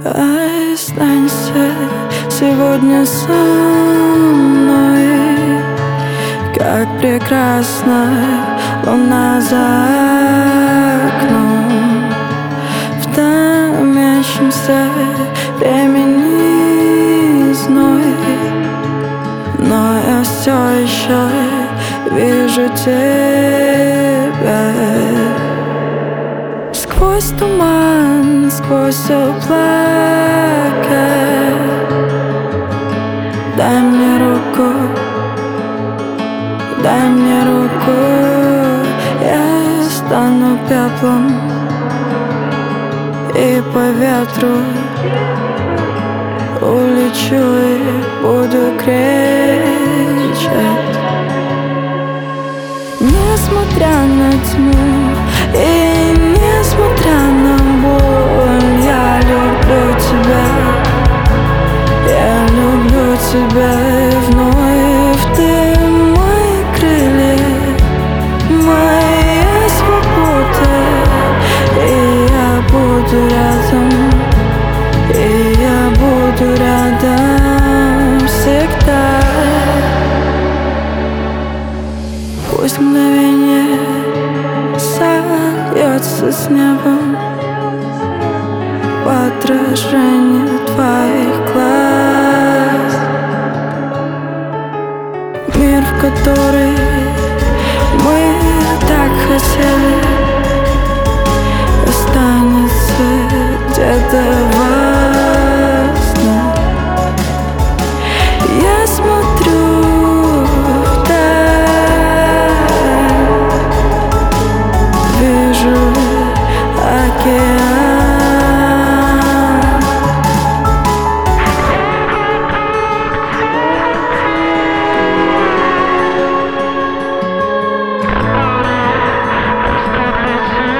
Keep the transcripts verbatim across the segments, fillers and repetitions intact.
Останься сегодня со мной, как прекрасна луна за окном. В томящемся времени зной, но я все еще вижу тебя. Сквозь туман, сквозь облака, дай мне руку, дай мне руку. Я стану пеплом и по ветру улечу и буду кричать. Несмотря на тьму и несмотря на боль, я люблю тебя, я люблю тебя. И вновь ты мои крылья, моя свобода. И я буду рядом, и я буду рядом всегда. Пусть мгновение сольется с небом в отражении твоих глаз. Мир, в который мы так хотели, останется где-то во сне. Я смотрю вдаль, вижу океан.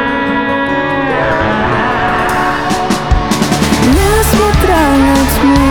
Несмотря на тьму